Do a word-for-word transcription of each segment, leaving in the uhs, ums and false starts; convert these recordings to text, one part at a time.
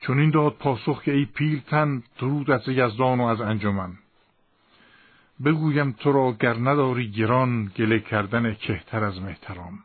چون این داد پاسخ که ای پیلتن درود از یزدان و از انجمن. بگویم تو را گر نداری گران گله کردن کهتر از مهتران.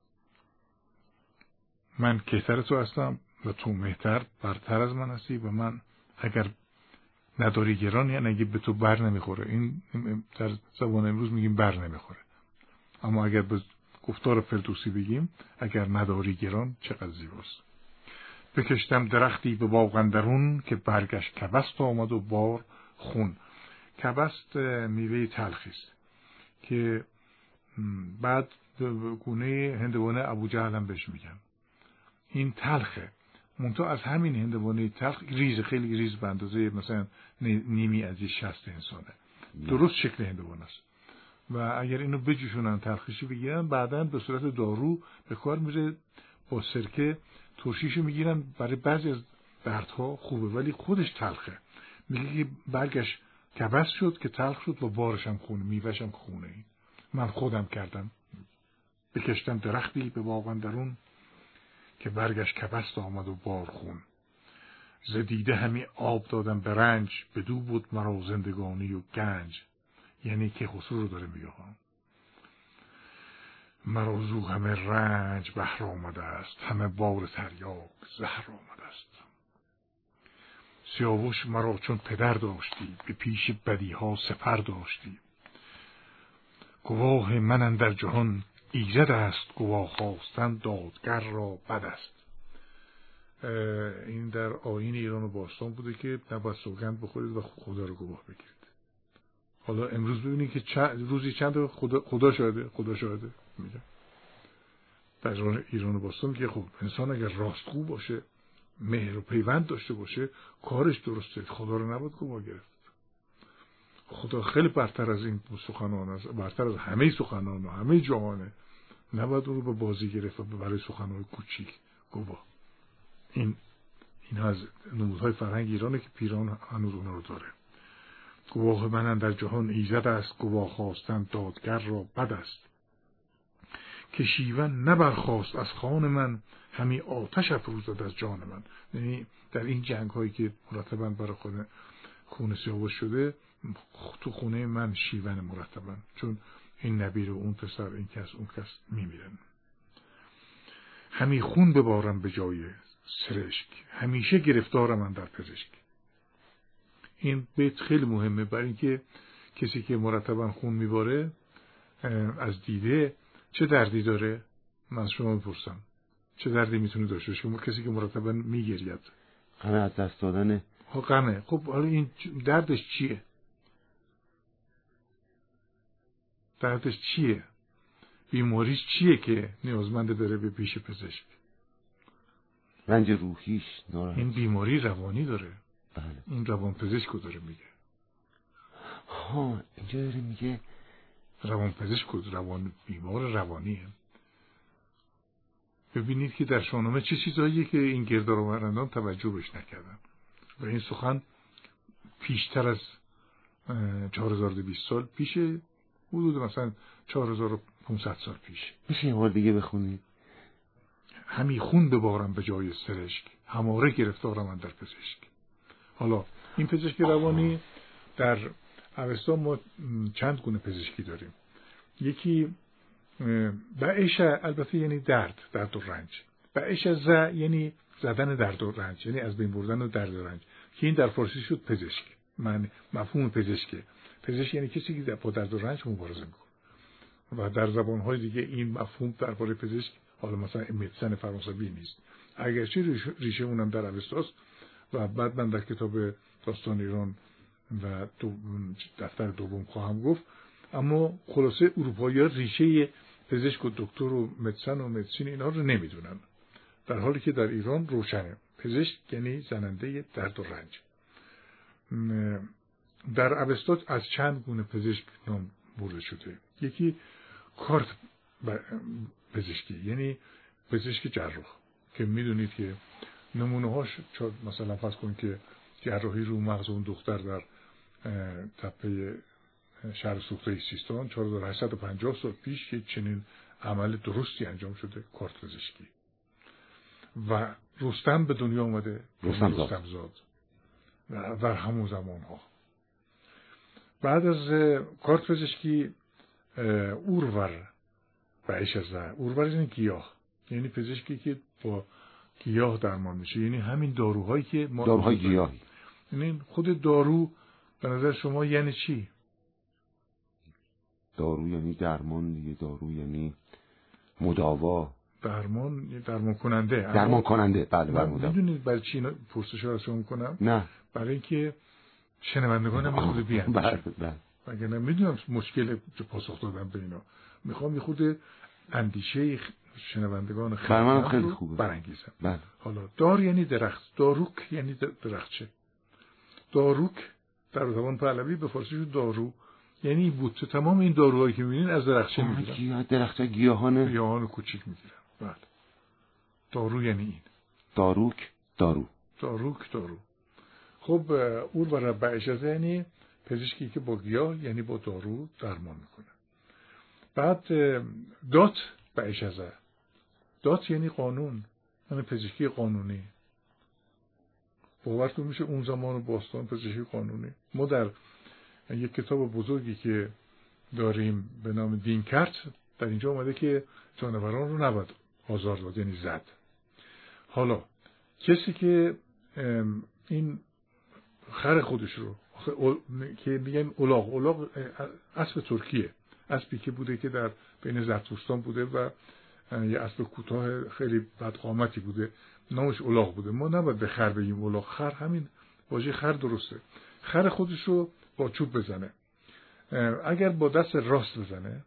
من کهتر تو هستم و تو مهتر برتر از من هستی و من اگر نداری گران یعنی اگه به تو بر نمیخوره. این در زبان امروز میگیم بر نمیخوره، اما اگر به گفتار فردوسی بگیم اگر نداری گران چقدر زیباست. بکشتم درختی به باغ اندرون که برگش کبست آمد و بار خون. کبست میوه تلخی است که بعد گونه هندوانه ابوجهل هم بهش میگن. این تلخه، منتها از همین هندوانه تلخ ریز، خیلی ریز به اندازه مثلا نیمی از یه شست انسانه. درست شکل هندوانه است و اگر اینو بجوشونن تلخیشو بگیرن بعداً به صورت دارو به کار میره. با سرکه ترشیشو میگیرن، برای بعضی از دردها خوبه ولی خودش تلخه. میگه که برگش کبست شد که تلخ شد و بارش هم خونه، میوهش هم خونه. من خودم کردم. بکشتم درختی به باغ اندرون که برگش کبست آمد و بار خون. ز دیده همی آب دادم به رنج بدو بود مرا زندگانی و گنج. یعنی که خسرو رو داره میگه مرا زو همه رنج بهر آمده است، همه بار تریاک زهر آمده است. سیاوش مرا چون پدر داشتی به پیش بدیها سپر داشتی. گواه من اندر جهان ایزد است، گواه خواستن دادگر را بد است. این در آیین ایران و باستان بوده که نباید سوگند بخورید و خدا رو گواه بگیرید. حالا امروز ببینید که چند روزی چند خدا خدا شاهده خدا شاهده میگه. در ایران و باستان میگه خب انسان اگر راستگو باشه، مهر و پیوند داشته باشه، کارش درسته، خدا رو نباید گواه گرفت. خدا خیلی برتر از این سخنان است، برتر از همه سخنان و همه جهانه. نباید اون رو به بازی گرفت و برای سخنهای کوچیک گواه. این این از نمودهای فرهنگ ایرانه که پیران هنوز اون رو داره. گواه من در جهان ایزد است، گواه خواستن دادگر را بد است. که شیون نبرخواست از خان من، همی آتش افروزد از جان من. یعنی در این جنگ هایی که مرتباً برای خود خون سیاوش شده، تو خونه من شیون مرتباً، چون این نبی و اون پسر این کس اون کس میمیرن. همی خون ببارم به جای سرشک، همیشه گرفتارم من در پزشک. این بیت خیلی مهمه برای اینکه کسی که مرتباً خون میباره از دیده چه دردی داره. من از شما میپرسم چه دردی میتونه داشته باشه کسی که مرتباً میگرید؟ غم از دست دادنه. ها غمه. خب حالا این دردش چیه؟ دردش چیه؟ بیماریش چیه که نیازمنده بره به پیش پزشک؟ رنج روحیش ناراحت. این بیماری روانی داره. بله. این روان پزشکو داره میگه. ها اینجا داره میگه روان پزشکو، روان بیمار روانیه. ببینید که در شاهنامه چه چیزاییه که این گردآورندان توجه بهش نکردن و این سخن پیشتر از چهار هزار و دویست سال پیشه، حدود مثلا چهار هزار و پانصد سال پیش. میشه یه بار دیگه بخونید؟ همی خون ببارم به جای سرشک، هماره گرفتارم من در پزشک. حالا این پزشک روانی در اوستا ما چند گونه پزشکی داریم. یکی بعش، البته یعنی درد، درد و رنج. بعش ز یعنی زدن درد و رنج، یعنی از بین بردن و درد و رنج، که این در فارسی شد پزشک. من مفهوم پزشکه. پزشک یعنی کسی که با درد و رنج مبارزه میکنه. و در زبانهای دیگه این مفهوم درباره پزشک حالا مثلا مدیسن فرانسوی نیست، اگرچه ریشه اونم در اوستاست و بعد من در کتاب داستان ایران و دفتر دوم خواهم گفت. اما خلاصه اروپایی‌ها ریشه پزشک و دکتر و مدیسن و مدیسین اینا رو نمیدونن، در حالی که در ایران روشنه. پزشک یعنی زننده درد و رنج. در اوستا از چند گونه پزشک نام برده شده. یکی کارت پزشکی، یعنی پزشک جراح، که میدونید که نمونه هاش مثلا فرض کنید که جراحی رو مغز اون دختر در تپه شهر سوخته سیستان چهار هزار و هشتصد و پنجاه سال پیش که چنین عمل درستی انجام شده، کارت پزشکی. و رستم به دنیا اومده، رستم زاد, رستم زاد. در همون زمان ها. بعد از کارت پزشکی اورور بایشزه. اورور یعنی گیاه، یعنی پزشکی که با گیاه درمان میشه، یعنی همین داروهایی که ما داروهای گیاهی. یعنی خود دارو به نظر شما یعنی چی؟ دارو یعنی درمان دیگه، دارو یعنی مداوا، درمان درمان کننده. درمان کننده بله بله. میدونید برای چی اینا پرسش رو شما میکنم؟ نه، برای اینکه شنوندگانم میخواد بیان. بله بله. مگه نمیدونم مشکل پاسخ دادن به اینا، میخوام یه خود اندیشه شنوندگان خیلی خیلی خوبه برانگیزم. بله. حالا دار یعنی درخت، داروک یعنی درختچه. داروک در زبان پهلوی به فارسی شد دارو، یعنی بوته. تمام این داروهایی که میبینین از درختچه میگیرن، درختچه گیاهان گیاهان کوچیک میگیرن. بله. دارو یعنی این. داروک دارو. داروک دارو. خب اور و رب اجازه یعنی پزشکی که با گیاه یعنی با دارو درمان میکنه. بعد دات به اجازه. دات یعنی قانون، یعنی پزشکی قانونی. باورتون میشه اون زمان باستان پزشکی قانونی. ما در یک کتاب بزرگی که داریم به نام دینکرت در اینجا اومده که جانوران رو نباید آزار داد، یعنی زد. حالا کسی که این خر خودش رو که میگن الاغ، الاغ اسب ترکیه، اسبی که بوده که در بین زرتشتان بوده و یه اسب کوتاه خیلی بدقامتی بوده، نامش الاغ بوده. ما نباید به خر بگیم الاغ، خر همین واژه خر درسته. خر خودش رو با چوب بزنه، اگر با دست راست بزنه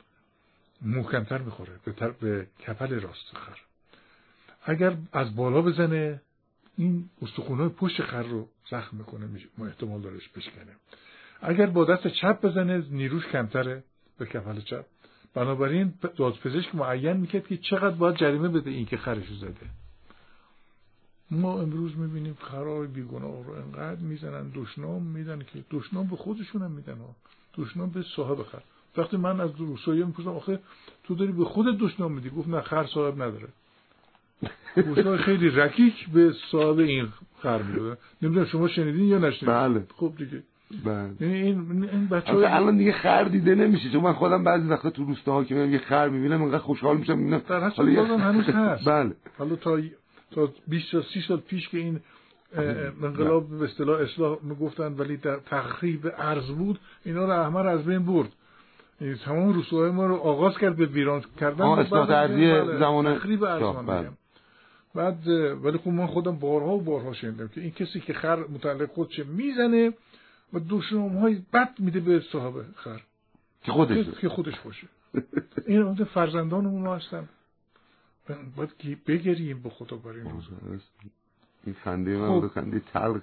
محکمتر میخوره به طرف به کپل راست خر. اگر از بالا بزنه این استخوان‌های پشت خر رو زخم میکنه، ما احتمال دارش بشکنه. اگر با دست چپ بزنه نیروش کمتره به کپل چپ. بنابراین دادپزشک معین میکرد که چقدر باید جریمه بده این که خرش زده. ما امروز میبینیم خرای بیگناه رو انقدر میزنن، دشنام میدن که دشنام به خودشون هم میدن ها، دشنام به صاحب خر. وقتی من از روسایی میپرسم آخه تو داری به خودت دشنام میدی؟ گفت نه، خر صاحب نداره. روسای خیلی رکیک به صاحب این خر میدادن. نمیدونم شما شنیدین یا نشنیدین؟ بله. خب دیگه بله. این این بچه‌ها الان دیگه خر دیده نمیشه، چون من خودم بعضی وقتا تو روستاها که میرم یه خر میبینم انقدر خوشحال میشم. میبینم در اصل بازم هنوز هست. بله. حالا تا تا بیست تا سی سال پیش که این انقلاب به اصطلاح اصلاح میگفتن ولی در تخریب ارض بود، اینا رو احمر از بین برد. این تمام روستاهای ما رو آغاز کرد به ویران کردن. اصلاح ارضی زمان تخریب ارض میگم. بعد ولی خب من خودم بارها و بارها شنیدم که این کسی که خر متعلق خودش میزنه و دشنام‌های بد میده به صاحب خر که خودش که خودش باشه. این اون فرزندانمون ما هستن. باید بگریم به خدا برای این روزا. این خنده من رو خنده تلخ.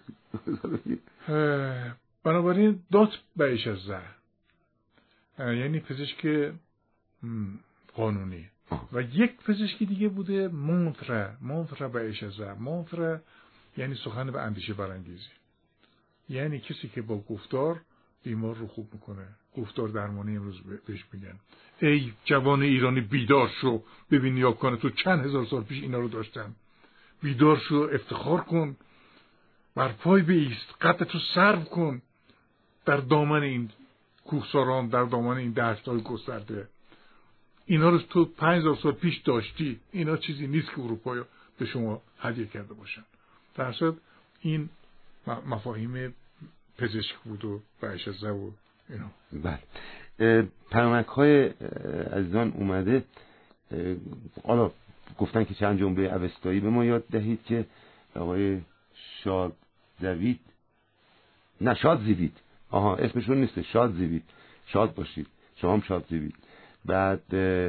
بنابراین دات بهش از زه یعنی پزشک قانونی. و یک پزشکی دیگه بوده مونتره. مونتره بهش از زه. مونتره یعنی سخن به اندیشه برانگیزی، یعنی کسی که با گفتار بیمار رو خوب میکنه. گفتار درمانی امروز بهش میگن. ای جوان ایرانی بیدار شو، ببین یا کنه تو چند هزار سال پیش اینا رو داشتن. بیدار شو، افتخار کن، بر پای بایست، قدتو سرو کن در دامن این کوهساران، در دامن این دشت‌های گسترده. اینا رو تو پنج هزار سال پیش داشتی. اینا چیزی نیست که اروپا به شما هدیه کرده باشن. در اصل این مفاهیم پزشک بود و بهشزه و اینا. بله. پیامک های عزیزان اومده. حالا گفتن که چند جمله اوستایی به ما یاد دهید که آقای شاد زوید نه شاد زوید آها اسمشون نیست، شاد زوید، شاد باشید، شما هم شاد زوید. بعد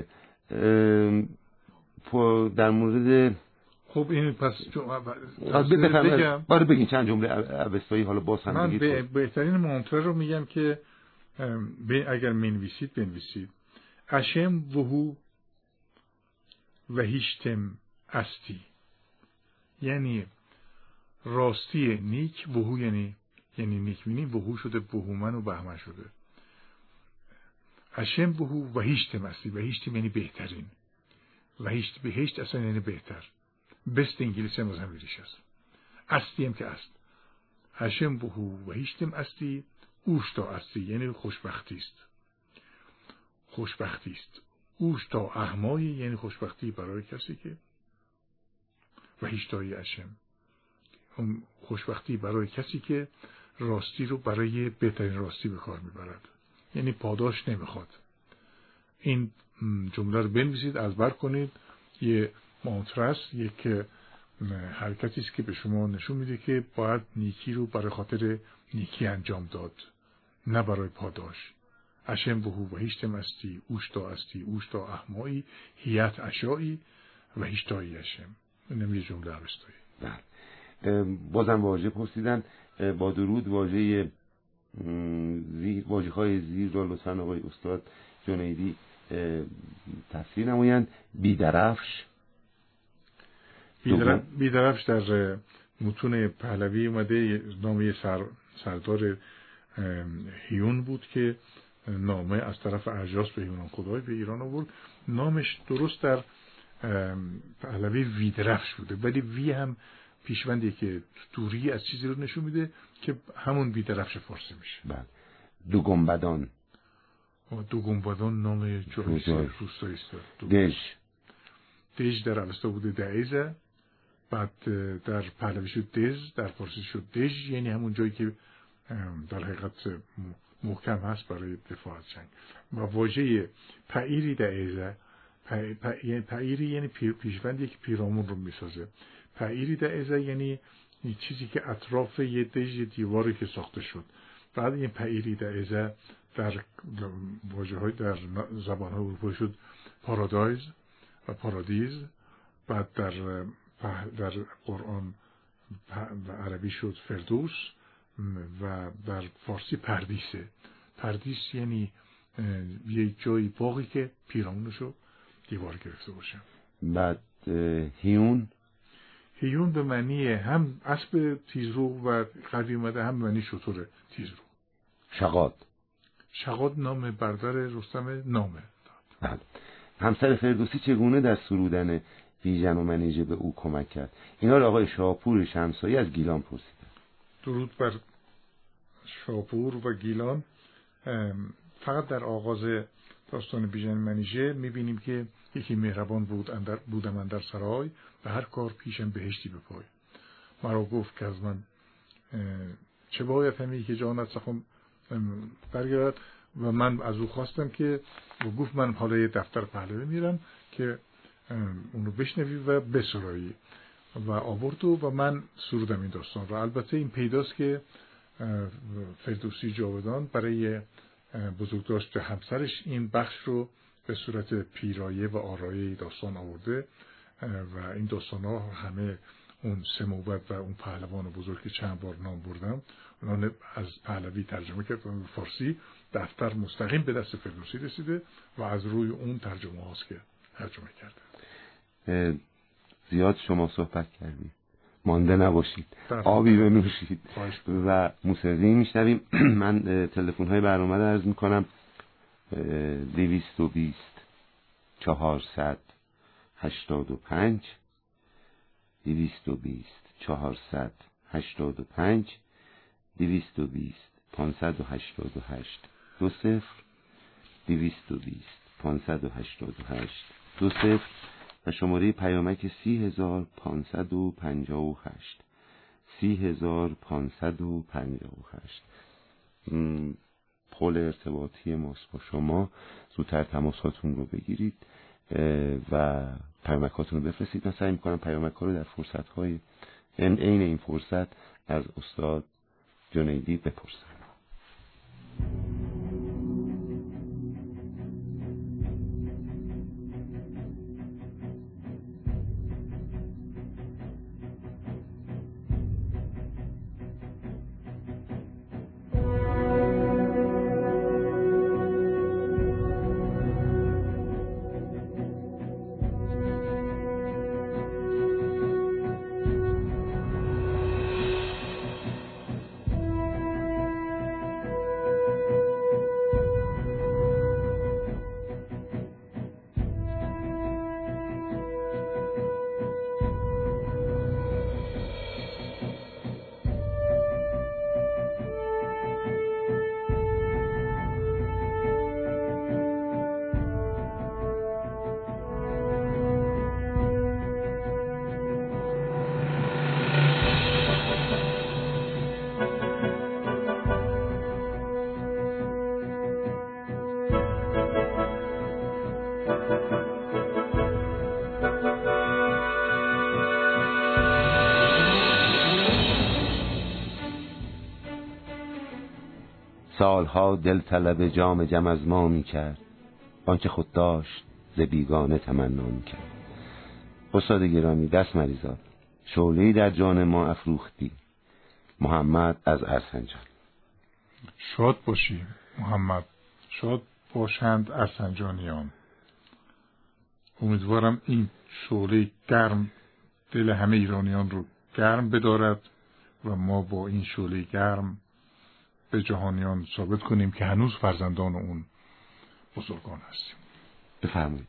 در مورد خب این پس بگم باره بگین چند جمله اوستایی حالا باز هم بگید. من بهترین مانتره رو میگم که اگر منویسید بنویسید اشم وهو و هیشتم استی، یعنی راستی نیک، وهو یعنی یعنی نیک بینی، وهو شده بهومن و بهمن شده. اشم وهو و هیشتم استی، و هیشتم یعنی بهترین، و هیشت بهشت اصلا یعنی بهتر. best انگلیسی هم از همین ریشه است. استی هم که است. هشم بهو و هیشتم استی اوشتا استی، یعنی خوشبختی است. خوشبختی است. اوشتا احمایی، یعنی خوشبختی برای کسی که و هیشتای اشم، اون خوشبختی برای کسی که راستی رو برای بهترین راستی به کار میبرد، یعنی پاداش نمیخواد. این جمله رو بنویسید، از بر کنید. یه مانترا است، یک حرکتی است که به شما نشون میده که باید نیکی رو برای خاطر نیکی انجام داد، نه برای پاداش. اشم بهو و هیشتم استی اوشتا استی اوشتا احمایی هیت اشایی و هیشتایی اشم. اینم یه جمله اوستایی. بله. بازم واژه پرسیدن. با درود واژه زیر، واژه‌های زیر را لطفاً آقای استاد جنیدی تفسیر نمایند. بیدرفش. بیدرفش در متون پهلوی اومده، نام یه سر، سردار هیون بود که نامه از طرف ارجاس به هیونان خدای به ایران آورد. نامش درست در پهلوی ویدرفش بوده، ولی وی هم پیشوندی که دوری از چیزی رو نشون میده که همون بیدرفش فارسی میشه. بله. دو گنبدان. دو گنبدان نام جایی روستایی است. دژ. دژ در اوستا بوده دعیزه، بعد در پهلوی شد دز، در فارسی شد دژ، یعنی همون جایی که در حقیقت محکم هست برای دفاع از جنگ. و واژه پایری دعیزه، پایری یعنی پیشوندی که پیرامون رو میسازه. پایری دعیزه یعنی چیزی که اطراف یه دژ، یه دیواری که ساخته شد. بعد این پایری دعیزه در واژه‌های در زبان‌های اروپایی شد پارادایز و پارادیز. بعد در در قرآن و عربی شد فردوس و در فارسی پردیسه. پردیس یعنی یه جایی باقی که پیرامونشو دیوار گرفته باشه. بعد هیون. هیون به معنی هم اسب تیزرو و قوی اومده، هم به معنی شتر تیزرو. شغاد. شغاد نام برادر رستم نامه. بله. همسر فردوسی چگونه در سرودن بیژن و منیژه به او کمک کرد؟ اینا رو آقای شاپور شمسایی از گیلان پرسیدن. درود بر شاپور و گیلان. فقط در آغاز داستان بیژن منیژه میبینیم که یکی مهربان بود اندر بودم اندر سرای و هر کار پیشم بهشتی به پای. مرا گفت که از من چه باید همی که جانت سخن برگرد و من از او خواستم که و گفت من حالا یه دفتر پهلوی میرم که اونو بشنوی و بسرایی و آورد و من سرودم این داستان رو. البته این پیداست که فردوسی جاودان برای بزرگداشت همسرش این بخش رو به صورت پیرایه و آرایه داستان آورده و این داستان ها همه اون سه موبد و اون پهلوان بزرگ که چند بار نام بردم اونها از پهلوی ترجمه کرد و فارسی دفتر مستقیم به دست فردوسی رسیده و از روی اون ترجمه هاست که ترجمه کرده. زیاد شما صحبت کردید، مانده نباشید، آبی بنوشید و موسیقی میشنویم. من تلفن های برنامه رو عرض میکنم: دویست و بیست چهارصد هشتاد و پنج دویست و بیست چهارصد هشتاد و پنج دویست و بیست پانصد و هشتاد و هشت دو صفر دویست و بیست پانصد و هشتاد و هشت دو صفر و شماره پیامک سی هزار پانصد و پنجاه و هشت سی هزار پانصد و پنجاه و هشت. پل ارتباطی ماست با شما. زودتر تماساتون رو بگیرید و پیامکاتون رو بفرستید. من سعی میکنم پیامک ها رو در فرصت های عین این فرصت از استاد جنیدی بپرسم. سالها دل طلب جام جم از ما می کرد، آنچه خود داشت ز بیگانه تمنا می کرد. استاد گرامی دست مریزاد، شعله‌ای در جان ما افروختی. محمد از ارسنجان. شاد باشی محمد، شاد باشند ارسنجانیان. امیدوارم این شعله گرم دل همه ایرانیان رو گرم بدارد و ما با این شعله گرم به جهانیان ثابت کنیم که هنوز فرزندان اون بزرگان هستیم. بفرمایید.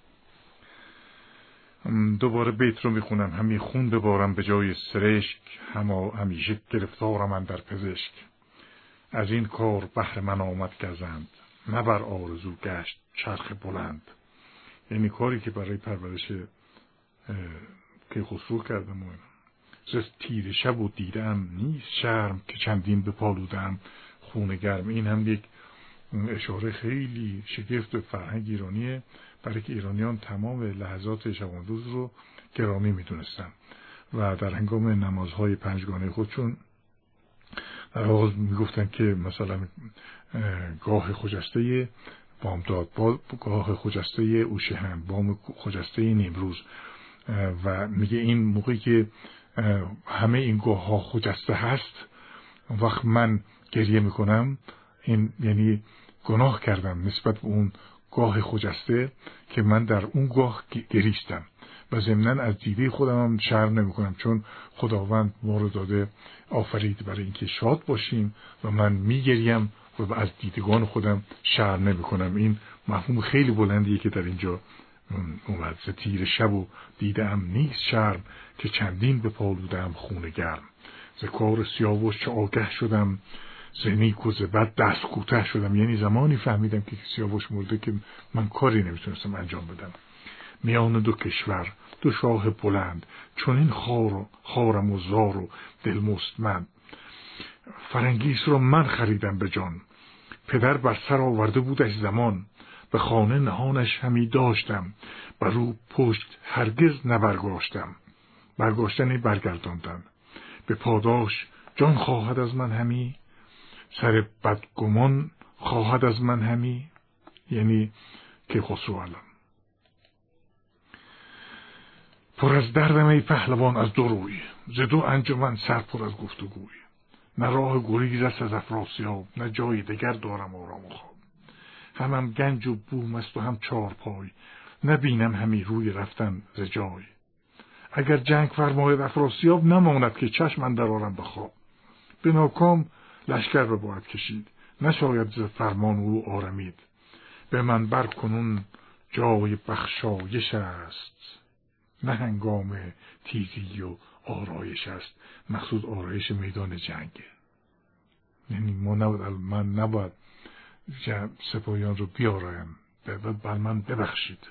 دوباره بیت رو میخونم. همی خون ببارم به جای سرشک، هما همیشه گرفتارم اندر پزشک. از این کار بهر من آمد گزند، نه بر آرزو گشت چرخ بلند. یعنی کاری که برای پرورش که خسرو کردم و ز تیر شب و دیدم نیست شرم، که چندین بپالودم خون گرم. این هم یک اشاره خیلی شگفت به فرهنگ ایرانیه، برای که ایرانیان تمام لحظات شبانروز رو گرامی میدونستن و در هنگام نمازهای پنجگانه خودشون در آغاز میگفتن که مثلا گاه خجسته بامداد، گاه خجسته اوشهن، بام خجسته نیمروز، و میگه این موقعی که همه این گاه ها خجسته هست، وقت من گریه میکنم، این یعنی گناه کردم نسبت به اون گاه خجسته که من در اون گاه گریستم و ضمناً از دیده خودم هم شرم نمی کنم، چون خداوند ما رو داده آفرید برای اینکه شاد باشیم و من می گریم و از دیدگان خودم شرم نمی کنم. این مفهوم خیلی بلندیه که در اینجا اومد. ز تیر شب و دیدم نیست شرم، که چندین بپالودم خون گرم. ز کار سیاوش چه آگه شدم، ز نیک و ز بد دست کوته شدم. یعنی زمانی فهمیدم که سیاوش مرده که من کاری نمیتونستم انجام بدم. میان دو کشور دو شاه بلند، چون این خار و خارم و زار و دل مستمند. فرنگیس رو من خریدم به جان، پدر بر سر آورده بودش زمان. به خانه نهانش همی داشتم، بر او پشت هرگز نبرگاشتم. برگاشتنی برگرداندن. به پاداش جان خواهد از من همی، سر بدگمان خواهد از من همی. یعنی که خسرو علم پر از دردم ای پهلوان از دو روی، ز دو انجمن سر پر از گفتگوی. نه راه گریز است از افراسیاب، نه جای دگر دارم آرام و خواب. همم گنج و بوم است و هم چار پای، نبینم همی روی رفتن ز جای. اگر جنگ فرماید افراسیاب، نماند که چشم اندر آرم به خواب. به ناکام لشکر بباید کشید، نشاید ز فرمان او آرمید. به من بر کنون جای بخشایش است، نه هنگام تیزی و آرایش است. مقصود آرایش میدان جنگه. یعنی ما نباید، من نباید سپاهیان رو بیارایم، بر من ببخشید.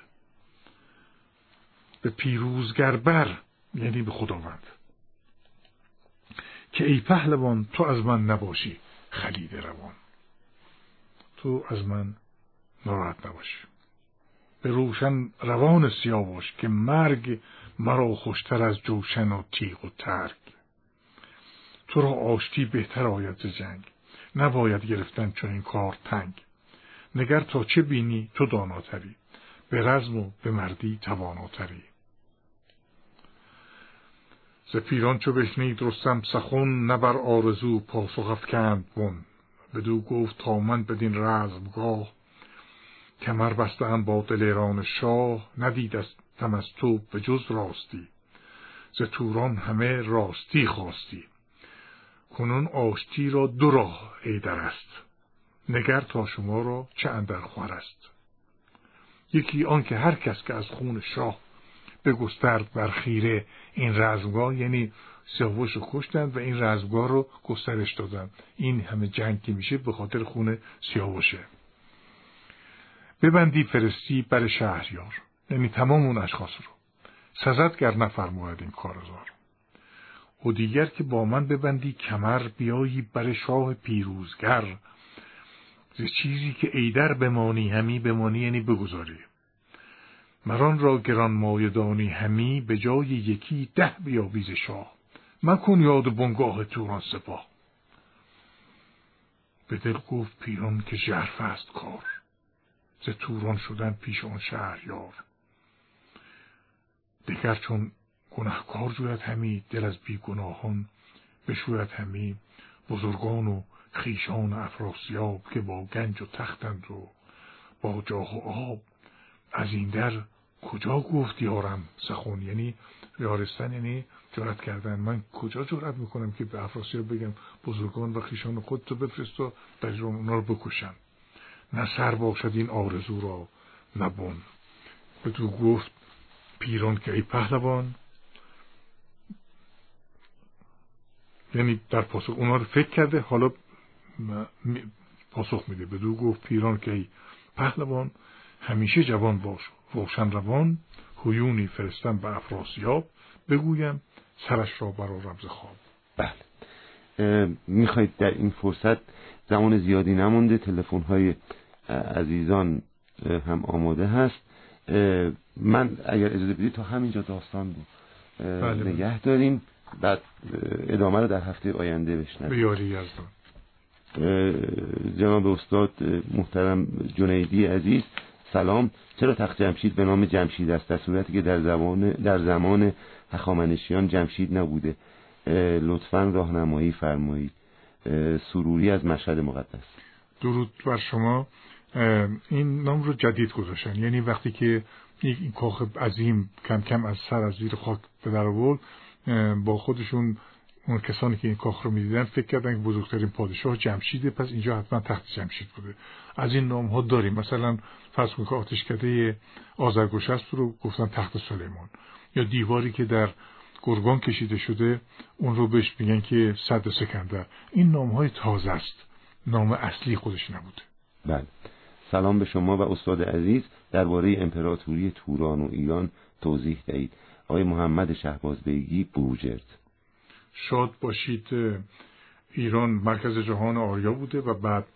به پیروزگر بر، یعنی به خداوند، که ای پهلوان تو از من نباشی خلید روان. تو از من ناراحت نباشی. به روشن روان سیاوش، که مرگ مرا خوشتر از جوشن و تیغ و ترگ. تو را آشتی بهتر آید ز جنگ، نباید گرفتن چون این کار تنگ. نگر تا چه بینی تو داناتری، به رزم و به مردی تواناتری. ز پیران چو بشنید رستم سخن، نه بر آرزو پاسخ افکند بن. بدو گفت تا من بدین رزمگاه، کمر بسته‌ام با دلیران شاه. ندیدستم از تو به جز راستی، ز توران همه راستی خواستی. کنون آشتی را دو راه ایدر است، نگر تا شما را چه اندر خور است. یکی آن که هر کس که از خون شاه، بگسترد بر خیره این رزمگاه. یعنی سیاوش رو کشتند و این رزمگاه رو گسترش دادن. این همه جنگ که میشه به خاطر خون سیاوشه. ببندی فرستی بر شهریار، یعنی تمام اون اشخاص رو، سزد گر نفرماید این کارزار. و دیگر که با من ببندی کمر، بیایی بر شاه پیروزگر. ز چیزی که ایدر بمانی همی، بمانی یعنی بگذاری. مران را گران مایدانی همی، به جای یکی ده بیابی ز شاه. مکن یاد بنگاه توران سپاه. به دل گفت پیران که ژرف است کار، ز توران شدن پیش آن شهریار. دگر چون گنهکار جوید همی، دل از بی گناهان بشوید همی. بزرگان و خیشان افراسیاب، که با گنج و تختند و با جاه و آب. از این در کجا گفت یارم سخن، یعنی یارستن یعنی جرأت کردن. من کجا جرأت میکنم که به افراسیاب بگم بزرگان و خیشان خودتو بفرست و در اونا رو بکشن. نه سر باشد این آرزو را نبون. به تو گفت پیران که ای پهلوان، یعنی در پاسخ اونا رو فکر کرده، حالا پاسخ میده. به تو گفت پیران که ای پهلوان، همیشه جوان باش روشن روان. هیونی فرستم به افراسیاب، بگویم سرش را برآرم ز خواب. بله، میخواید در این فرصت، زمان زیادی نمونده، تلفن های عزیزان هم آماده هست. من اگر اجازه بدید تا همینجا داستان رو بله نگه داریم، بعد ادامه رو در هفته آینده بشنویم. به یاری یزدان. جناب استاد محترم جنیدی عزیز، سلام. چرا تخت جمشید به نام جمشید است، در صورتی که در زمان در زمان هخامنشیان جمشید نبوده؟ لطفاً راهنمایی فرمایید. سروری از مشهد مقدس. درود بر شما. این نام رو جدید گذاشتن، یعنی وقتی که این کاخ عظیم کم کم از سر از زیر خاک به در آورد، با خودشون اون کسانی که این کاخ رو میدیدن فکر کردن که بزرگترین پادشاه جمشیده، پس اینجا حتما تخت جمشید بوده. از این نام ها داریم. مثلا فرض کنید که آتشکده آذرگوشسپ رو گفتن تخت سلیمان، یا دیواری که در گرگان کشیده شده اون رو بهش میگن که سد سکندر. این نام های تازه است، نام اصلی خودش نبوده. بله. سلام به شما و استاد عزیز. درباره امپراتوری توران و ایران توضیح دهید. آقای محمد شهباز بیگی، بروجرد. شاد باشید. ایران مرکز جهان آریا بوده و بعد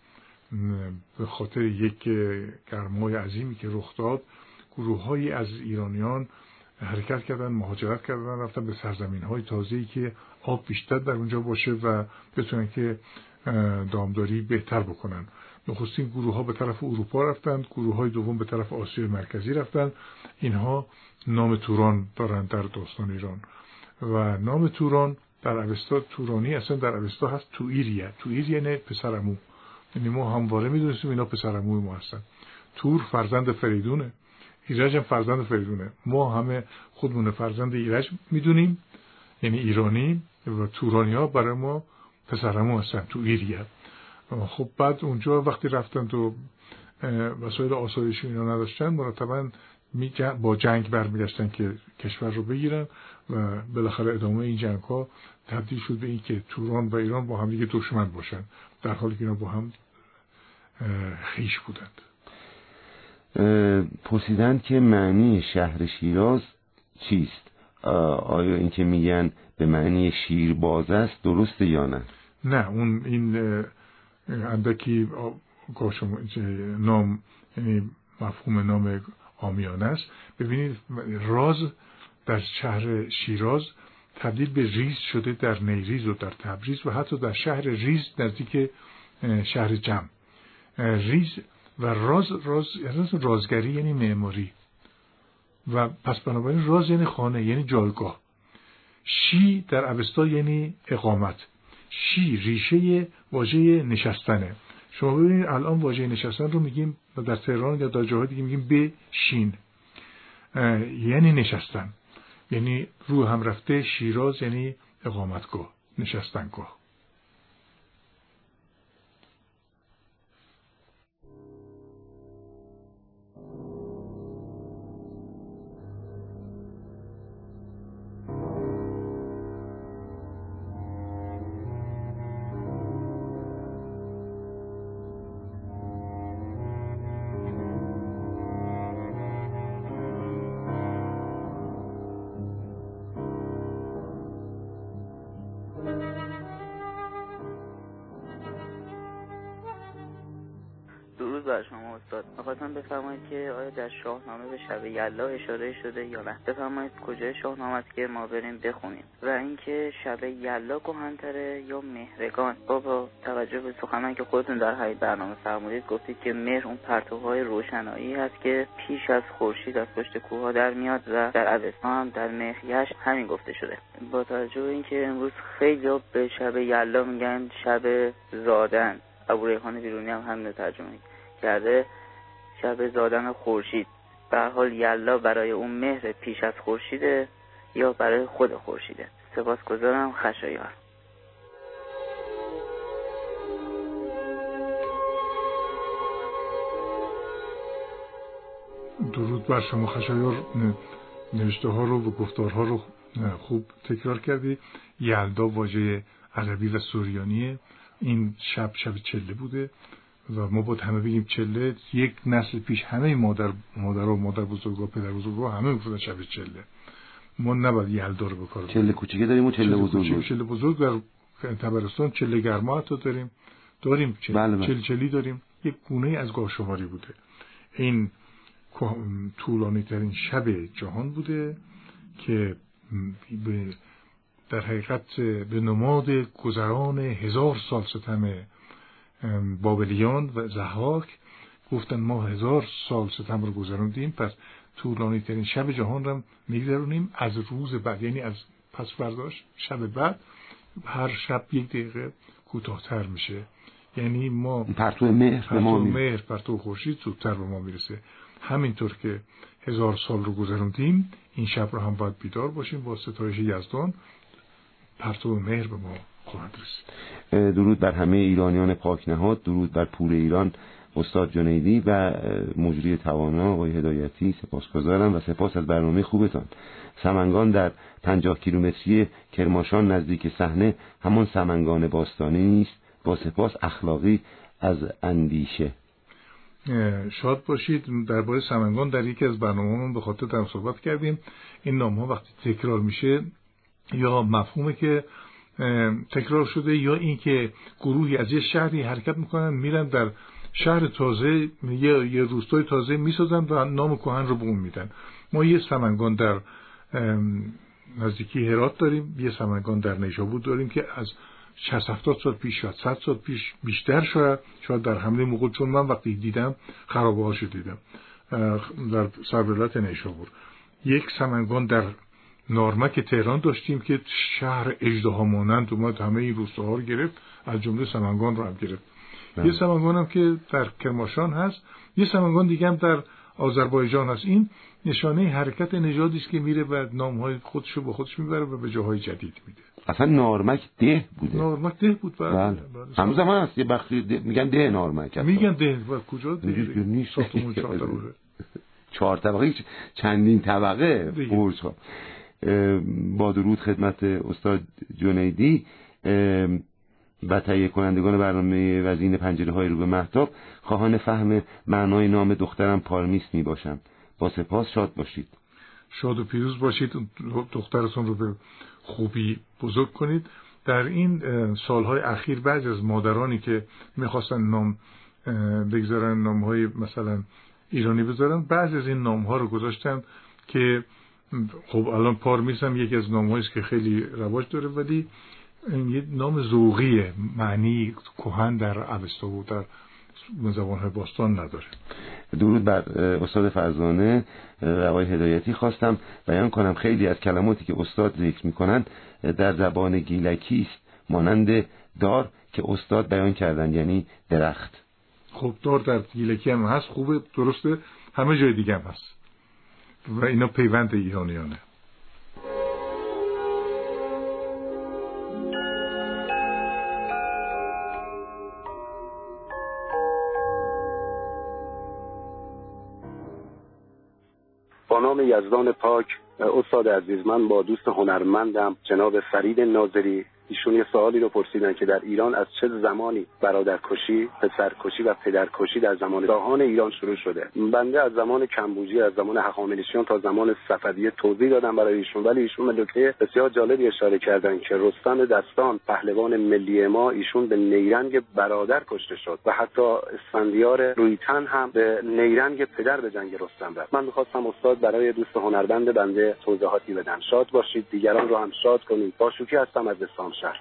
به خاطر یک گرمای عظیمی که رخ داد، گروه‌هایی از ایرانیان حرکت کردن، مهاجرت کردن، رفتن به سرزمین‌های تازه‌ای که آب بیشتر در اونجا باشه و بتونن که دامداری بهتر بکنن. نخستین گروه‌ها به طرف اروپا رفتند، گروه‌های دوم به طرف آسیای مرکزی رفتند. اینها نام توران دارند در داستان ایران. و نام توران در اوستا، تورانی اصلا در اوستا هست توئیریه. توئیر یعنی پسرعمو، یعنی ما همواره میدونستیم اینا پسرعموی ما هستن. تور فرزند فریدونه، ایرج هم فرزند فریدونه. ما همه خودمون فرزند ایرج میدونیم، یعنی ایرانی، و تورانی ها برای ما پسرعمو هستن، توئیریه. خب بعد اونجا وقتی رفتن تو وسایل آسایشی اینا نداشتن، مرتباً با جنگ برمیگشتن که کشور رو بگیرن و بالاخره ادامه این جنگ ها تبدیل شد به این که توران و ایران با هم دیگه دشمن باشن، در حالی که اینا با هم خیش بودند. پرسیدن که معنی شهر شیراز چیست؟ آیا این که میگن به معنی شیرباز است درسته یا نه؟ نه، اون این اندکی نام، یعنی مفهوم نام عامیانه است. ببینید راز در شهر شیراز تبدیل به ریز شده در نیریز و در تبریز و حتی در شهر ریز نزدیک شهر جم. ریز و راز، راز یعنی رازگری یعنی معماری، و پس بنابراین راز یعنی خانه، یعنی جایگاه. شی در اوستا یعنی اقامت. شی ریشه واژه نشستنه. شما ببینید الان واژه نشستن رو میگیم در تهران یا در جاهای دیگه میگیم به شین، یعنی نشستن، یعنی رو هم رفته. شیراز یعنی اقامتگاه، نشستنگاه. درود بر شما استاد. می‌خواستم بفرمایید که آیا در شاهنامه به شب یلدا اشاره شده یا نه؟ بفرمایید کجای شاهنامه است که ما بریم بخونیم؟ و اینکه شب یلدا کهن‌تره یا مهرگان؟ با توجه به سخنانی که خودتون در همین برنامه فرمودید، گفتید که مهر اون پرتوهای روشنایی هست که پیش از خورشید از پشت کوه‌ها در میاد و در اوستا هم در مهریش همین گفته شده. با توجه به اینکه امروز خیلی به شب یلدا میگن شب زادن، ابوریحان بیرونی هم همین ترجمه کرده، شب زادن خورشید. به هر حال یلدا برای اون مهر پیش از خورشیده یا برای خود خورشیده؟ سپاسگزارم. خشایار. درود بر شما خشایار. نوشته ها رو و گفتارها رو خوب تکرار کردی. یلدا واژه عربی و سوریانیه. این شب شب چله بوده و ما باید همه بگیم چله. یک نسل پیش همه مادر مادر و مادر بزرگا پدر بزرگا همه میگفتن شب چله. ما نباید یلدا رو بکار بگیریم. چله کوچیکه داریم و چله بزرگ. چله بزرگ در تبرستان چله گرما حتی داریم. داریم چل بله بله. چل چلی داریم. یک گونه از گاه شماری بوده. این طولانی ترین شب جهان بوده که در حقیقت به نماد گذران هزار سال ستم بابلیان و ضحاک گفتن ما هزار سال ستم رو گذراندیم، پس طولانی ترین شب جهان رو میگذرونیم از روز بعد، یعنی از پس برداشت شب بعد هر شب یک دقیقه کوتاه‌تر میشه. یعنی ما پرتو مهر به ما میرسه، مهر پرتو خورشید زودتر به ما میرسه. همینطور که هزار سال رو گذراندیم این شب رو هم باید بیدار باشیم با ستایش یزدان، پرتو مهر به ما خواهد رسید. درود بر همه ایرانیان پاک نهاد، درود بر پور ایران استاد جنیدی و مجری توانا آقای هدایتی. سپاسگزارم و سپاس از برنامه خوبتان. سمنگان در پنجاه کیلومتری کرماشان نزدیک صحنه همان سمنگان باستانی نیست؟ با سپاس اخلاقی از اندیشه. شاد باشید. درباره سمنگان در یکی از برنامه‌مون به خاطر در صحبت کردیم. این نام‌ها وقتی تکرار میشه یا مفهومه که تکرار شده یا این که گروهی از یه شهری حرکت میکنن میرن در شهر تازه یه, یه روستای تازه میسازن و نام کهن رو به اون میدن. ما یه سمنگان در نزدیکی هرات داریم، یه سمنگان در نیشابور داریم که از شصت هفتاد سال پیش شاید صد سال پیش بیشتر شاید شاید در حمله مغول، چون من وقتی دیدم خرابه هاشو دیدم در سرولت نیشابور. یک سمنگان در نارمک تهران داشتیم که شهر اژدها مانند اومد همه این روستاها رو گرفت، از جمله سمنگان رو هم گرفت. ده. یه سمنگان هم که در کرماشان هست، یه سمنگان دیگه هم در آذربایجان هست. این نشانه حرکت نژادی است که میره و نامهای خودشو با خودش میبره و به جاهای جدید میده. اصلا نارمک ده بوده. نارمک ده بود. بله. هنوز هم هست یه بخشی ده. میگن ده نارمک. میگن ده و کجا ده؟ نیست. ساختمون چهار طبقه. چهار طبقه چندین طبقه برج‌ها. با درود خدمت استاد جنیدی و تهیه کنندگان برنامه وزین پنجره های رو به مهتاب، خواهان فهم معنای نام دخترم پارمیس می باشم. با سپاس. شاد باشید. شاد و پیروز باشید. دخترتون رو به خوبی بزرگ کنید. در این سالهای اخیر بعضی از مادرانی که میخواستن نام بگذارن، نامهای مثلا ایرانی بذارن، بعضی از این نامها رو گذاشتن که خب الان پارمیس هم یکی از نام‌هایی است که خیلی رواج داره، ولی این یه نام ذوقیه، معنی کهن در اوستا و در زبان‌های باستان نداره. درود بر استاد فرزانه و آقای هدایتی. خواستم بیان کنم خیلی از کلماتی که استاد ذکر می‌کنند در زبان گیلکی است، مانند دار که استاد بیان کردن، یعنی درخت. خب دار در گیلکی هم هست، خوبه، درسته، همه جای دیگه هم هست و اینا پیوند ایرانیانه. با نام یزدان پاک. استاد عزیز، من با دوست هنرمندم جناب فرید ناظری ایشون یه سوالی رو پرسیدن که در ایران از چه زمانی برادرکشی، پسرکشی و پدرکشی در زمان شاهان ایران شروع شده. بنده از زمان کمبوجی، از زمان هخامنشیان تا زمان صفویه توضیح دادم برای ایشون، ولی ایشون به نکته بسیار جالبی اشاره کردن که رستم دستان پهلوان ملی ما، ایشون به نیرنگ برادر کشته شد و حتی اسفندیار رویتن هم به نیرنگ پدر به جنگ رستم رفت. من می‌خواستم استاد برای دوست هنرمند بنده توضیحاتی بدن. شاد باشید، دیگران رو هم شاد کنید. با شوکی هستم از اسلام شهر.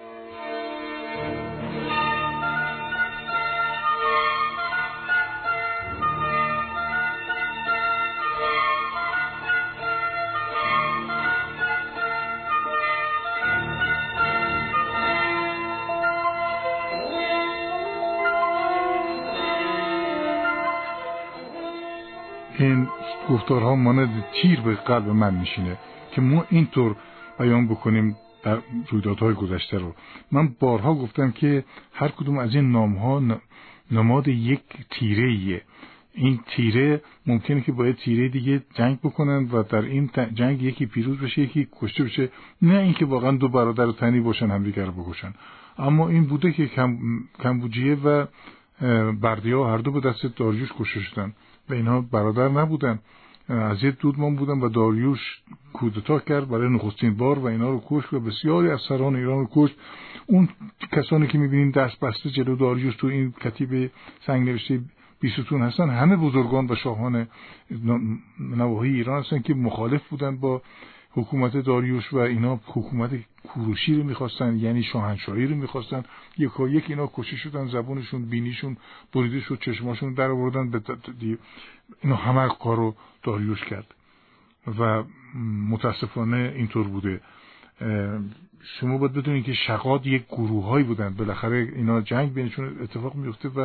این گفتارها مانند تیر به قلب من میشینه که ما اینطور بیان بکنیم در رویدادهای گذشته رو. من بارها گفتم که هر کدوم از این نامها نماد یک تیره ایه. این تیره ممکنه که باید تیره دیگه جنگ بکنن و در این جنگ یکی پیروز بشه یکی کشته بشه، نه اینکه واقعا دو برادر و تنی باشن همدیگر رو بکشن. اما این بوده که کم، کمبوجیه و بردیا هر دو به دست داریوش کشته شدن و اینها برادر نبودن، از یک دودمان بودن و داریوش کودتا کرد برای نخستین بار و اینا رو کشت و بسیاری از سران ایران رو کشت. اون کسانی که میبینین دست بسته جلو داریوش تو این کتیبه سنگ نوشته بیستون هستن، همه بزرگان و شاهان نواحی ایران هستن که مخالف بودن با حکومت داریوش و اینا حکومت کوروشی رو میخواستن، یعنی شاهنشاهی رو میخواستن. یکا یک اینا کشته شدن، زبونشون بینیشون بریده شد، چشماشون در آوردن، به اینا همه کارو داریوش کرد و متاسفانه اینطور بوده. شما باید بدونید که شغاد یک گروهایی بودن، بالاخره اینا جنگ بینشون اتفاق میفته و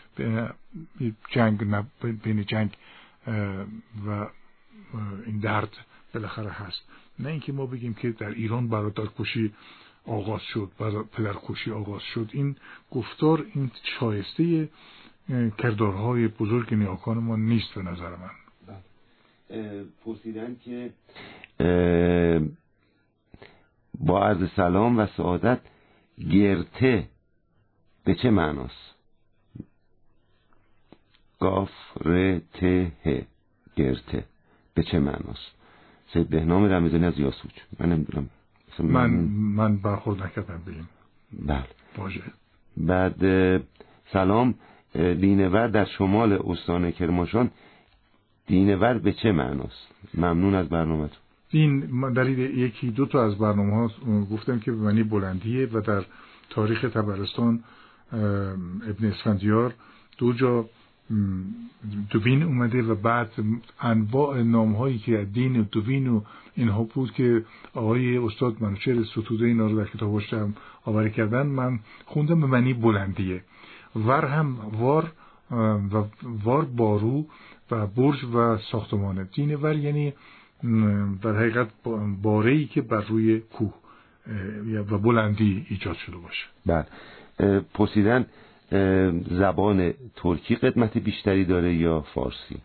جنگ بین جنگ و این درد بالاخره هست. نه اینکه ما بگیم که در ایران برادرکشی آغاز شد، پدرکشی آغاز شد. این گفتار این شایسته کردارهای بزرگ نیاکان ما نیست به نظر من. پرسیدن که با عرض سلام و سعادت، گرته به چه معناست؟ گاف ر ته ه گرته به چه معناست؟ سید بهنام رمضانی از یاسوج. من نمیدونم، من من برخورد نکردم به این. بله واژه. بعد سلام، دینور در شمال استان کرمانشاه، دینور به چه معناست؟ ممنون از برنامه‌تون. این من در یکی دو تا از برنامه‌ها گفتم که به معنی بلندیه و در تاریخ طبرستان ابن اسفندیار دو جا دوین اومده و بعد انواع نام‌هایی که دین دوین و اینها بود که آقای استاد منوچهر ستوده اینا رو در کتابش هم آوری کردن، من خوندم به معنی بلندیه. ور هم وار و وار بارو و برج و ساختمانه. دین ور یعنی در حقیقت باره‌ای که بر روی کوه و بلندی ایجاد شده باشه. بله. پرسیدن زبان ترکی قدمت بیشتری داره یا فارسی؟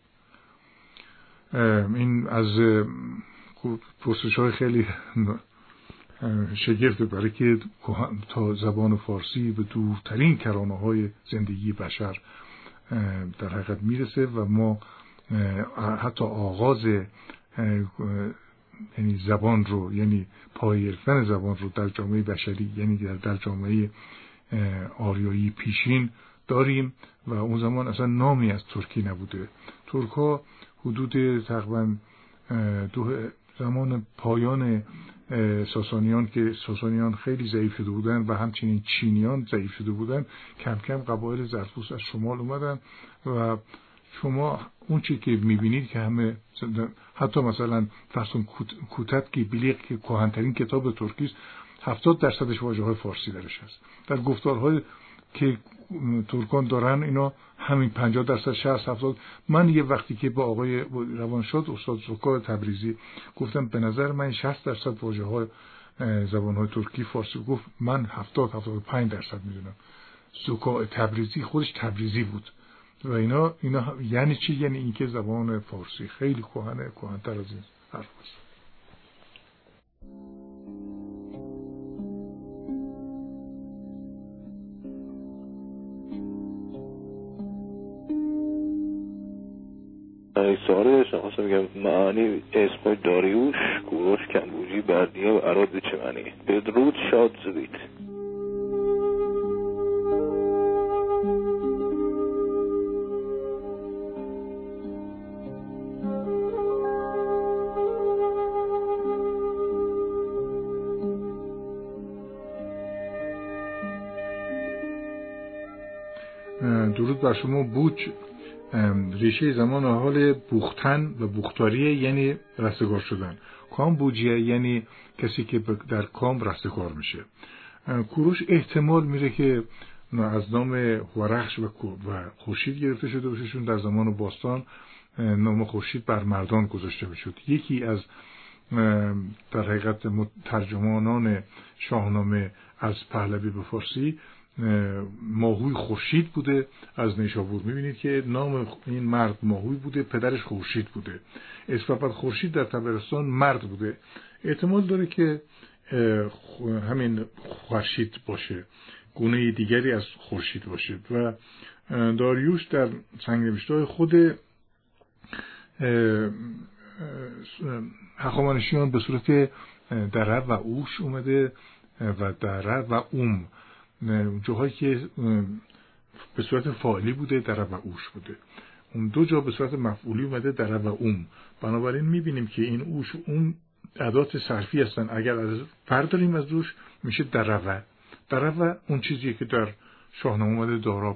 این از پرسش‌های خیلی شگفته، برای که تا زبان فارسی به دورترین کرانه‌های زندگی بشر در حقیقت میرسه و ما حتی آغاز یعنی زبان رو، یعنی پایه‌گرفتن زبان رو در جامعه بشری، یعنی در, در جامعه آریایی پیشین داریم و اون زمان اصلا نامی از ترکی نبوده. ترک ها حدود تقریبا دو زمان پایان ساسانیان که ساسانیان خیلی ضعیف شده بودن و همچنین چینیان ضعیف شده بودن، کم کم قبایل زرتوست از شمال اومدن و شما اون چی که میبینید که همه، حتی مثلا فرسون کوتتکی بیلیق که کهن‌ترین کتاب ترکی است، هفتاد درصدش واژه های فارسی درش هست. در گفتارهای که ترکان دارن اینا همین پنجاه درصد، شصت هفتاد. من یه وقتی که با آقای روانشاد استاد زکا تبریزی گفتم به نظر من شصت درصد واژه های زبان های ترکی فارسی، گفت من هفتاد هفتاد و پنج درصد میدونم. زکا تبریزی خودش تبریزی بود و اینا اینا یعنی چی؟ یعنی اینکه زبان فارسی خیلی کهنه، کهن‌تر از این حرف است. این سوال داشتم خواستم بگم معانی اسم داریوش کوروش کمبوجی بردیا و عراض چه معنیه؟ بدرود شاد زدید. درود بر شما. بوچ ریشه زمان حال بوختن و بوختاریه، یعنی رستگار شدن. کام بوجیه یعنی کسی که در کام رستگار میشه. کوروش احتمال میره که از نام هورخش و خورشید گرفته شده باشه، چون در زمان باستان نام خورشید بر مردان گذاشته میشد. یکی از در حقیقت ترجمانان شاهنامه از پهلوی به فارسی ماهوی خورشید بوده از نیشابور. میبینید که نام این مرد ماهوی بوده، پدرش خورشید بوده. اسفباد خورشید در طبرستان مرد بوده. احتمال داره که همین خورشید باشه، گونه دیگری از خورشید باشه. و داریوش در سنگ‌نوشته‌های خود هخامنشیان به صورت دره و اوش اومده و دره و اوم، جاهایی که به صورت فاعلی بوده دره و اوش بوده. اون دو جا به صورت مفعولی اومده دره و اوم. بنابراین میبینیم که این اوش و اوم ادات صرفی هستن. اگر از برداریم از روش میشه دروه. دروه اون چیزیه که در شاهنامه اومده داراب.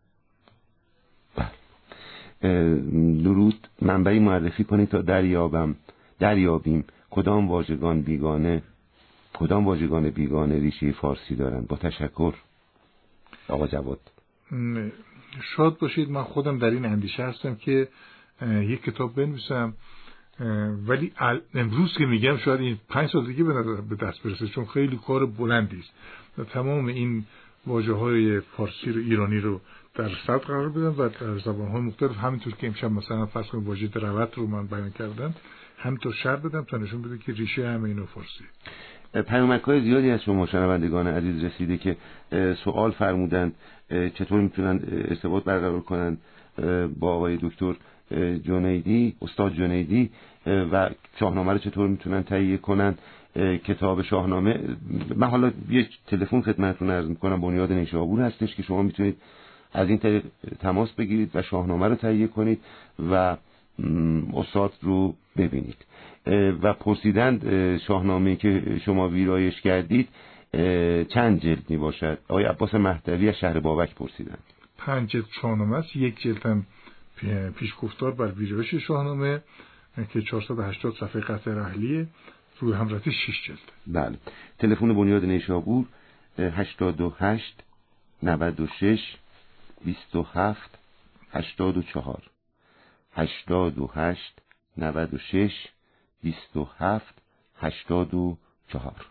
درود. منبعی معرفی کنید تا دریابم دریابیم کدام واژگان بیگانه کدام واژگان بیگانه ریشه فارسی دارند. با تشکر آقا جواد. شاد باشید. من خودم در این اندیشه هستم که یک کتاب بنویسم، ولی امروز که میگم شاید این پنج سال دیگه به دست برسه، چون خیلی کار بلندی است. تمام این واژه‌های فارسی رو ایرانی رو در صدر قرار بدم و در زبان‌های مختلف، همینطور که امشب مثلا فرض کنید واژه دروت رو من بیان کردم، همینطور شرح بدم تا نشون بده که ریشه همه اینو فارسی. پیامک‌های زیادی از شما شنوندگان عزیز رسیده که سوال فرمودند چطور میتونن ارتباط برقرار کنن با آقای دکتر جنیدی، استاد جنیدی، و شاهنامه رو چطور میتونن تهیه کنن، کتاب شاهنامه. من حالا یه تلفن خدمتتون عرض میکنم، بنیاد نیشابور هستش که شما میتونید از این طریق تماس بگیرید و شاهنامه رو تهیه کنید و استاد رو ببینید. و پرسیدند شاهنامه‌ای که شما ویرایش کردید چند جلد می باشد؟ آقای عباس مهدوی از شهر بابک پرسیدند. پنج جلد شاهنامه است. یک جلد هم پیشگفتار بر ویرایش شاهنامه که چهارصد و هشتاد صفحه قطع رحلیه، روی همراه شش جلد. بله. تلفن بنیاد نیشابور هشتاد و هشت نود و شش بیست و هفت هشتاد و چهار هشتاد و هشت نود و شش بیست و هفت هشتاد و چهار.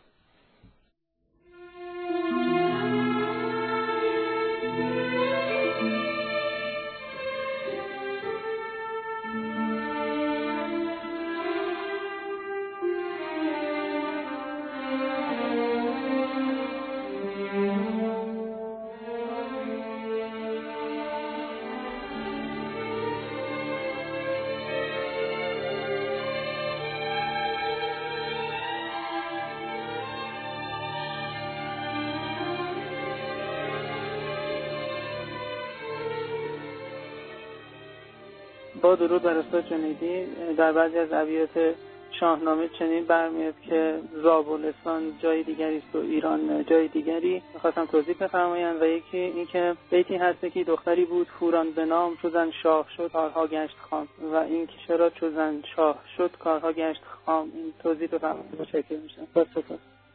با درود بر استاد جنیدی، در بعضی از ابیات شاهنامه چنین برمیاد که زابلستان جای دیگری است و ایران جای دیگری. می‌خواستم توضیح بفرمایند. و یکی این که بیتی هست که دختری بود فوران به نام، چو زن شاه شد کارها گشت خام. و این که چرا چو زن شاه شد کارها گشت خام، این توضیح بفرمایید. متشکرم میشم. بسیار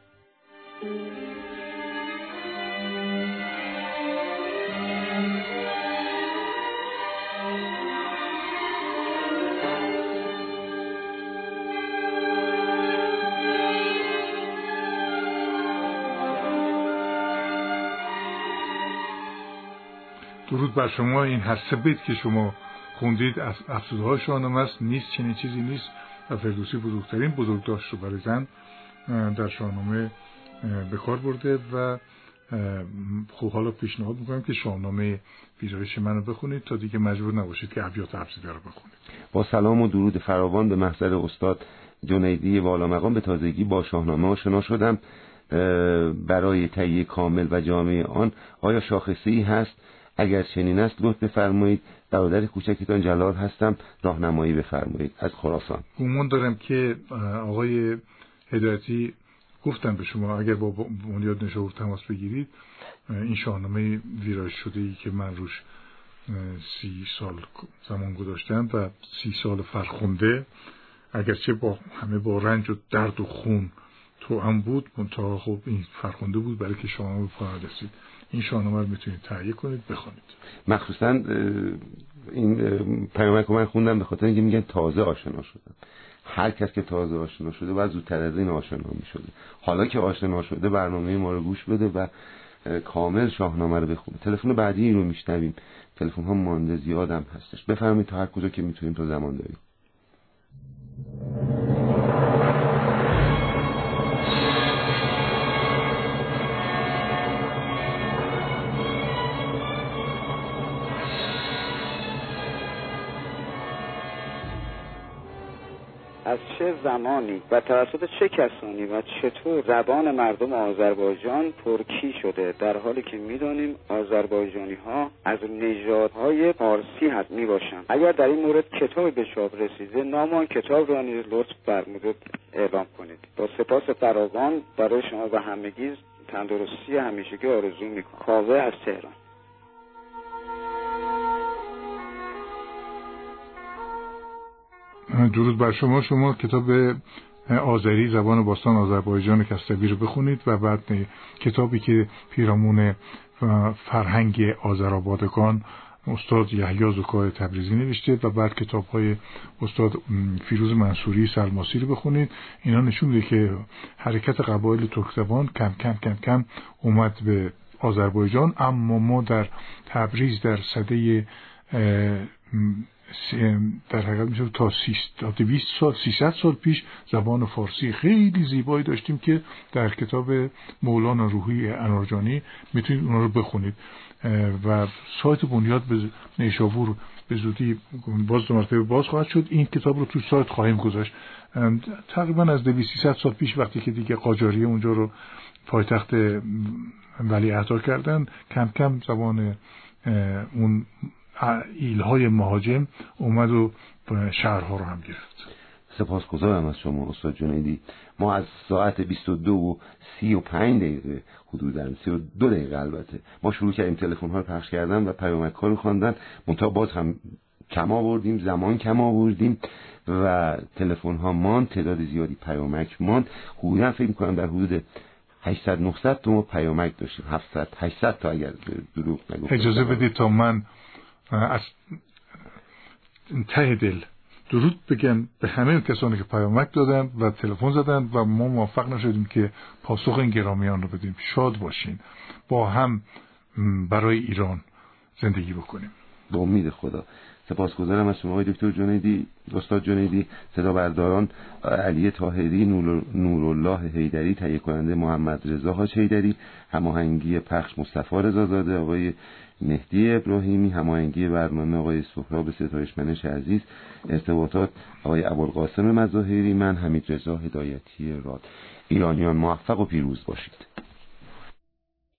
درود بر شما. این هر سه بیت که شما خوندید از افسوده‌های شاهنامه است. نیست چنین چیزی نیست و فردوسی بزرگترین بزرگداشت رو برای زن در شاهنامه به کار برده و خب حالا پیشنهاد میکنم که شاهنامه ویرایش منو بخونید تا دیگه مجبور نباشید که ابیات ابسیده رو بخونید. با سلام و درود فراوان به محضر استاد جنیدی والامقام به تازگی با شاهنامه آشنا شدم. برای تهیه کامل و جامع آن آیا شاخصه‌ای هست؟ اگر چنین است لطف بفرمایید. برادر کوچکتان جلال هستم، راهنمایی بفرمایید. از خراسان. گمان دارم که آقای هدایتی گفتم به شما اگر با بنیاد نشابور تماس بگیرید این شاهنامه ویرایش شده ای که من روش سی سال زمان گذاشتم و سی سال فرخنده، اگرچه با همه با رنج و درد و خون تو هم بود منتها خب این فرخنده بود برای که شما به پایان رسید. این شاهنامه رو میتونید تهیه کنید بخونید. مخصوصا این پیامک رو من خوندم به خاطر اینکه میگن تازه آشنا شدم. هر کس که تازه آشنا شده باید زودتر از این آشنا میشده. حالا که آشنا شده برنامه ما رو گوش بده و کامل شاهنامه رو بخونه. تلفن بعدی رو میشنویم. تلفن ها مانده زیادم هستش. بفرمایید تا هر کجا که میتونیم تا زمان داریم. از چه زمانی و توسط چه کسانی و چطور زبان مردم آذربایجان ترکی شده، در حالی که میدانیم آذربایجانی ها از نژادهای پارسی هست می باشند. اگر در این مورد کتابی به چاپ رسیده نام آن کتاب را نیز لطف فرمودید اعلام کنید. با سپاس فراوان برای شما و همگی تندرستی همیشگی آرزو میکنم. کاوه از تهران. درود بر شما. شما کتاب آذری زبان باستان آذربایجان کستوی رو بخونید و بعد کتابی که پیرامون فرهنگ آذرآبادگان استاد یحیی زکای تبریزی نوشته و بعد کتاب‌های استاد فیروز منصوری سلماسی رو بخونید. اینا نشون میده که حرکت قبایل ترک‌زبان کم کم کم کم اومد به آذربایجان، اما ما در تبریز در سده در حقیقت میشه تا دویست سال سیصد سال پیش زبان فارسی خیلی زیبایی داشتیم که در کتاب مولانا روحی انارجانی میتونید اونا رو بخونید و سایت بنیاد به نیشابور به زودی باز دو مرتبه باز خواهد شد. این کتاب رو تو سایت خواهیم گذاشت. تقریبا از دویست سیصد سال پیش وقتی که دیگه قاجاریه اونجا رو پایتخت ولیعهدها کردن، کم کم زبان اون ایلهای مهاجم اومد و شهرها رو هم گرفت. سپاسگزارم از شما استاد جنیدی. ما از ساعت بیست و دو و سی و پنج دقیقه حدوداً سی و دو دقیقه البته ما شروع کردیم تلفن ها رو پخش کردن و پیامک ها رو خواندن. منتها باز هم کم آوردیم، زمان کم آوردیم و تلفن ها ماند، تعداد زیادی پیامک ماند. حدوداً فکر می‌کنم در حدود هشتصد نهصد تا پیامک داشتیم، هفتصد هشتصد تا اگر دروغ نگفتم. اجازه بدید تا من از ته دل درود بگم به همه کسانی که پیامک دادن و تلفن زدن و ما موفق نشدیم که پاسخ این گرامیان رو بدیم. شاد باشین، با هم برای ایران زندگی بکنیم. با امید خدا. سپاسگزارم از شما آقای دکتر جنیدی، استاد جنیدی. صدا برداران علی طاهری، نورالله حیدری، تهیه کننده محمد رضا حاج حیدری، هماهنگی پخش مصطفی رضازاده، آقای مهدی ابراهیمی، هماهنگی برنامه آقای سهراب ستایشمنش عزیز، ارتباطات آقای ابوالقاسم مظاهری، من حمید رضا هدایتی راد. ایرانیان موفق و پیروز باشید.